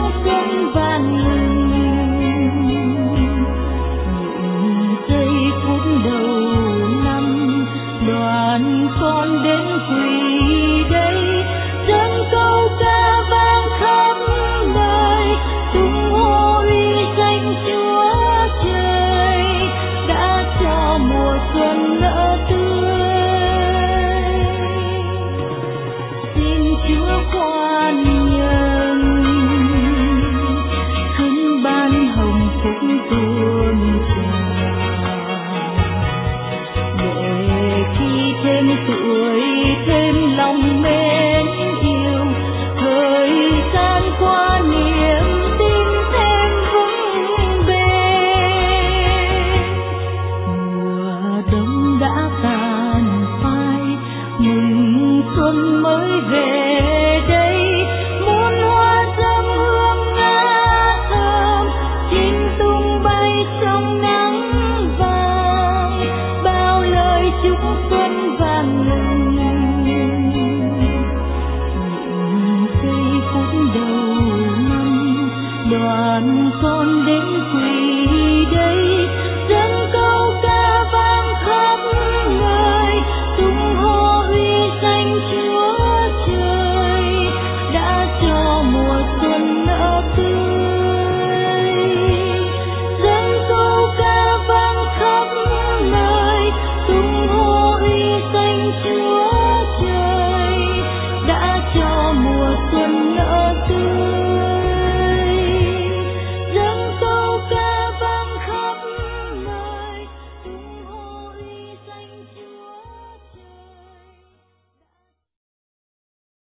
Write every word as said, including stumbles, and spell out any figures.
xuân vang lừng, những giây phút đầu năm đoàn con đến quỳ đây, dân câu ca vang khắp nơi, tung hô uy danh Chúa Trời đã cho mùa xuân nở tươi. Xin Chúa khoan nhân khấn ban hồng phúc tuôn tràn, để khi thêm tuổi thêm lòng mến yêu, thời gian qua niềm tin thêm vững bền. Mùa đông đã tàn phai, mừng xuân mới về đây, muôn hoa dâm hương ngát thơm, chim tung bay trong nắng vàng, bao lời chúc xuân vang lừng, những giây phút đầu năm đoàn con đến quỳ